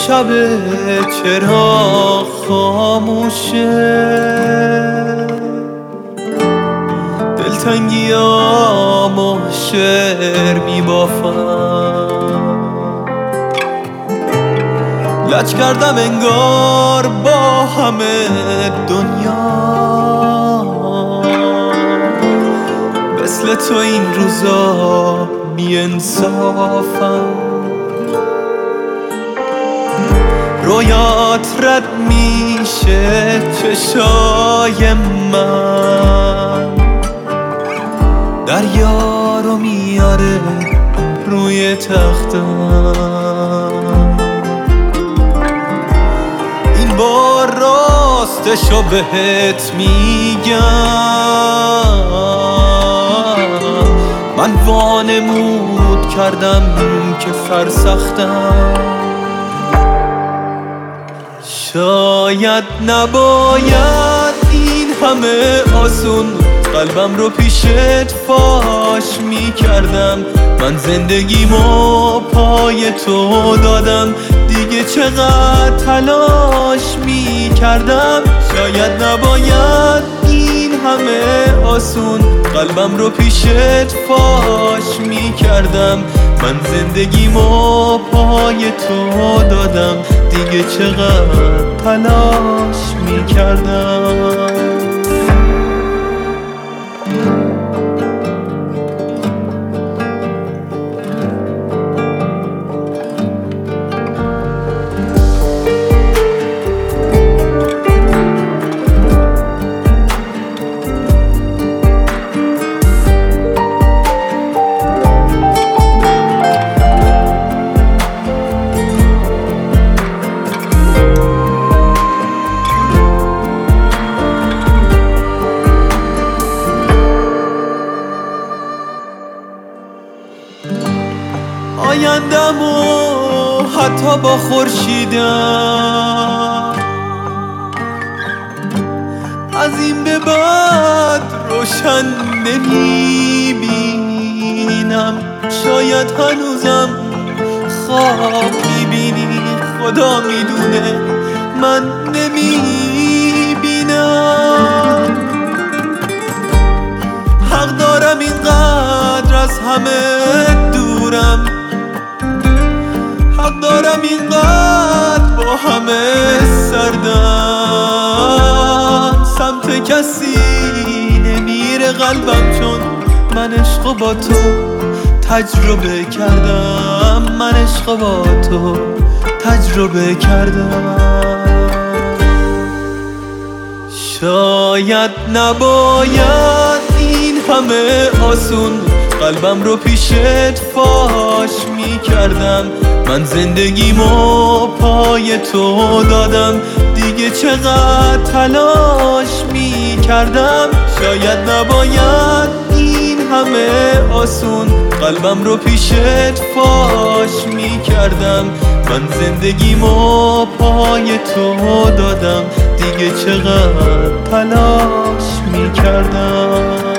شب چرا خاموشه، دلتنگیامو شعر میبافم، لج کردم انگار با همه دنیا، مثل تو این روزا بی‌انصافم. رویات رد میشه چشای من، دریا رو میاره روی تختم، این بار راستشو بهت میگم، من وانمود کردم که سرسختم. شاید نباید این همه آسون قلبم رو پیشت فاش میکردم، من زندگیمو پای تو دادم، دیگه چقدر تلاش میکردم. شاید نباید این همه آسون قلبم رو پیشت فاش میکردم، من زندگیمو پای تو دادم، دیگه چقدر تلاش میکردم. آیندم و حتی با خورشیدم از این به بعد روشن نمیبینم، شاید هنوزم خواب میبینی، خدا میدونه من نمیبینم. حق دارم اینقدر از همه دورم، حق دارم اینقدر با همه سردم، سمت کسی نمیره قلبم، چون من عشق با تو تجربه کردم، من عشق با تو تجربه کردم. شاید نباید این همه آسون قلبم رو پیشت فاش میکردم، من زندگیمو پای تو دادم، دیگه چقدر تلاش میکردم. شاید نباید این همه آسون قلبم رو پیشت فاش میکردم، من زندگیمو پای تو دادم، دیگه چقدر تلاش میکردم.